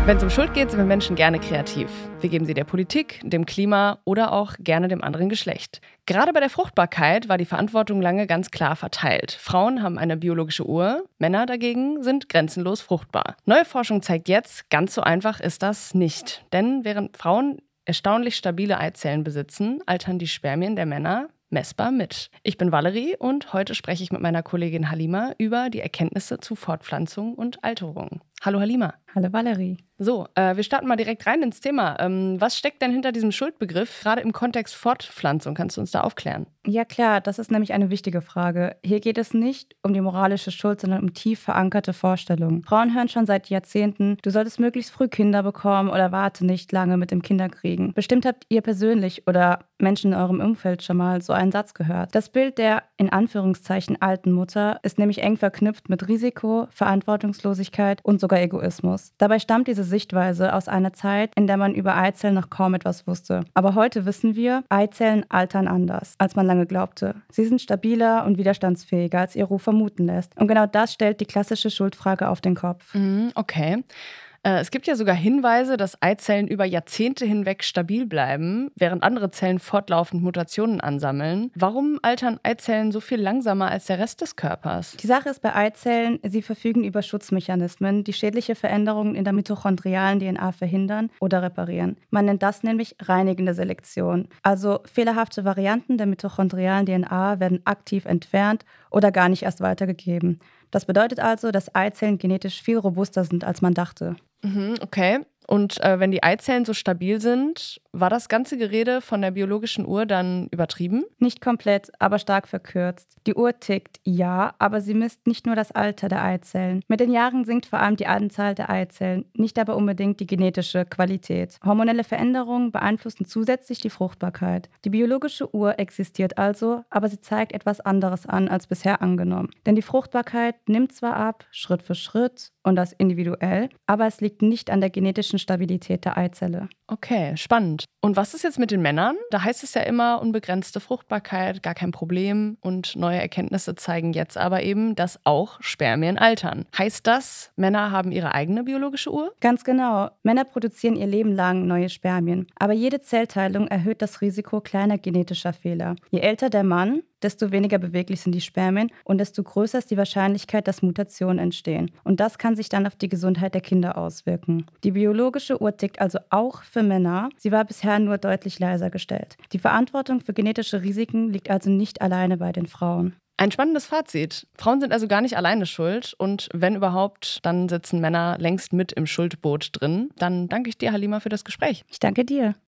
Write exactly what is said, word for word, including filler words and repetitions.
Wenn es um Schuld geht, sind wir Menschen gerne kreativ. Wir geben sie der Politik, dem Klima oder auch gerne dem anderen Geschlecht. Gerade bei der Fruchtbarkeit war die Verantwortung lange ganz klar verteilt. Frauen haben eine biologische Uhr, Männer dagegen sind grenzenlos fruchtbar. Neue Forschung zeigt jetzt, ganz so einfach ist das nicht. Denn während Frauen erstaunlich stabile Eizellen besitzen, altern die Spermien der Männer messbar mit. Ich bin Valerie und heute spreche ich mit meiner Kollegin Halima über die Erkenntnisse zu Fortpflanzung und Alterung. Hallo Halima. Hallo Valerie. So, äh, wir starten mal direkt rein ins Thema. Ähm, was steckt denn hinter diesem Schuldbegriff, gerade im Kontext Fortpflanzung? Kannst du uns da aufklären? Ja klar, das ist nämlich eine wichtige Frage. Hier geht es nicht um die moralische Schuld, sondern um tief verankerte Vorstellungen. Frauen hören schon seit Jahrzehnten, du solltest möglichst früh Kinder bekommen oder warte nicht lange mit dem Kinderkriegen. Bestimmt habt ihr persönlich oder Menschen in eurem Umfeld schon mal so einen Satz gehört. Das Bild der in Anführungszeichen alten Mutter ist nämlich eng verknüpft mit Risiko, Verantwortungslosigkeit und sogar Egoismus. Dabei stammt diese Sichtweise aus einer Zeit, in der man über Eizellen noch kaum etwas wusste. Aber heute wissen wir, Eizellen altern anders, als man lange glaubte. Sie sind stabiler und widerstandsfähiger, als ihr Ruf vermuten lässt. Und genau das stellt die klassische Schuldfrage auf den Kopf. Mhm, okay. Äh, es gibt ja sogar Hinweise, dass Eizellen über Jahrzehnte hinweg stabil bleiben, während andere Zellen fortlaufend Mutationen ansammeln. Warum altern Eizellen so viel langsamer als der Rest des Körpers? Die Sache ist bei Eizellen, sie verfügen über Schutzmechanismen, die schädliche Veränderungen in der mitochondrialen D N A verhindern oder reparieren. Man nennt das nämlich reinigende Selektion. Also fehlerhafte Varianten der mitochondrialen D N A werden aktiv entfernt oder gar nicht erst weitergegeben. Das bedeutet also, dass Eizellen genetisch viel robuster sind, als man dachte. Mhm, okay. Und äh, wenn die Eizellen so stabil sind, war das ganze Gerede von der biologischen Uhr dann übertrieben? Nicht komplett, aber stark verkürzt. Die Uhr tickt, ja, aber sie misst nicht nur das Alter der Eizellen. Mit den Jahren sinkt vor allem die Anzahl der Eizellen, nicht aber unbedingt die genetische Qualität. Hormonelle Veränderungen beeinflussen zusätzlich die Fruchtbarkeit. Die biologische Uhr existiert also, aber sie zeigt etwas anderes an als bisher angenommen. Denn die Fruchtbarkeit nimmt zwar ab, Schritt für Schritt, und das individuell, aber es liegt nicht an der genetischen Stabilität der Eizelle. Okay, spannend. Und was ist jetzt mit den Männern? Da heißt es ja immer unbegrenzte Fruchtbarkeit, gar kein Problem. Und neue Erkenntnisse zeigen jetzt aber eben, dass auch Spermien altern. Heißt das, Männer haben ihre eigene biologische Uhr? Ganz genau. Männer produzieren ihr Leben lang neue Spermien. Aber jede Zellteilung erhöht das Risiko kleiner genetischer Fehler. Je älter der Mann, desto weniger beweglich sind die Spermien und desto größer ist die Wahrscheinlichkeit, dass Mutationen entstehen. Und das kann sich dann auf die Gesundheit der Kinder auswirken. Die biologische Uhr tickt also auch für Männer. Sie war bisher nur deutlich leiser gestellt. Die Verantwortung für genetische Risiken liegt also nicht alleine bei den Frauen. Ein spannendes Fazit. Frauen sind also gar nicht alleine schuld und wenn überhaupt, dann sitzen Männer längst mit im Schuldboot drin. Dann danke ich dir, Halima, für das Gespräch. Ich danke dir.